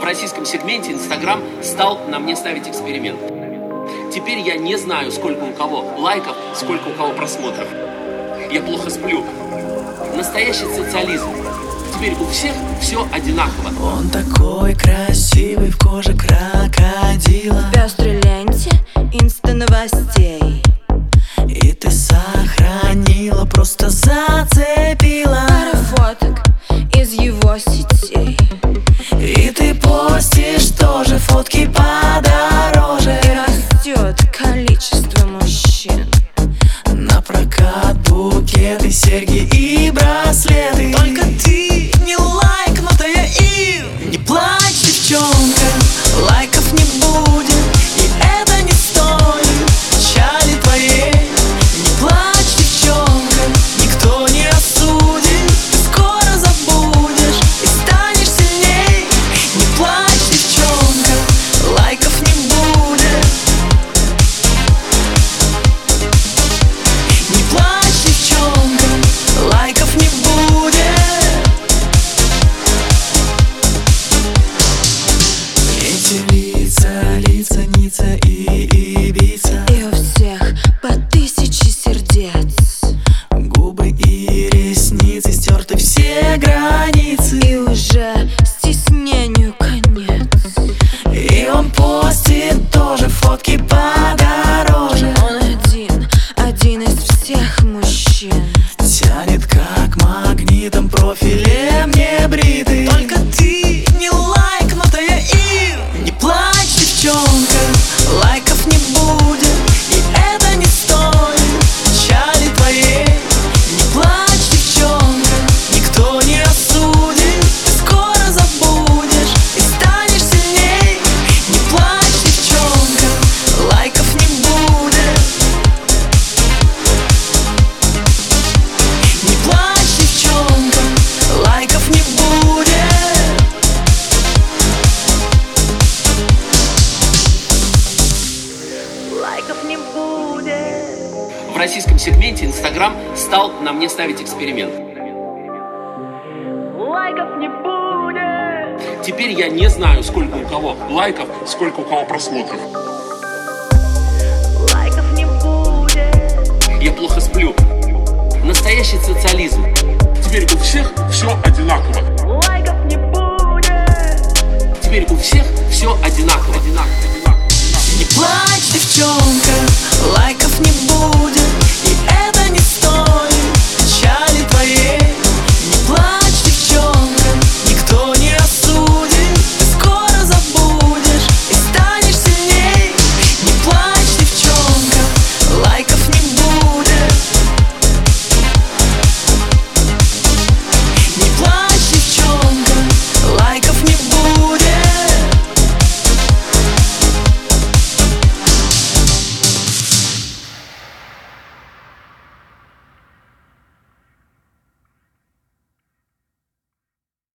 В российском сегменте Instagram стал на мне ставить эксперимент. Теперь я не знаю, сколько у кого лайков, сколько у кого просмотров. Я плохо сплю. Настоящий социализм. Теперь у всех все одинаково. Он такой красивый в коже крокодила, в пестрой ленте инста-новостей. И ты сохранила, просто зацепила Пара фоток из его сетей. И ты постишь тоже фотки подороже. И растет количество мужчин. На прокат букеты, серьги и браслеты. Только ты не лайкнутая им. Не плачь, девчонка, лайков не будет, и это не стоит печали твоей. Не плачь, девчонка, никто не осудит. Ты скоро забудешь и станешь сильней. Не плачь, девчонка, лайков не будет. Не плачь, девчонка, лайков не будет. Эти лица, Ницца и Ибица, И у всех по 1000 сердец. губы и ресницы, стерты все границы. И уже стеснению конец. И он постит тоже фотки подороже. Он один из всех мужчин. Тянет как магнитом, профилем не бритый. Только ты не лайкнутая им. Не плачь, девчонка, лайков не будет, и это не стоит печали твоей. Не плачь, девчонка, никто не осудит. Ты скоро забудешь и станешь сильней. Не плачь, девчонка, лайков не будет. Не плачь, девчонка, лайков не будет. Лайков не будет. В российском сегменте Instagram стал на мне ставить эксперимент. Лайков не будет. Теперь я не знаю, сколько у кого лайков, сколько у кого просмотров. Лайков не будет. Я плохо сплю. Настоящий социализм. Теперь у всех все одинаково. Лайков не будет. Теперь у всех все одинаково. Не плачь, девчонка,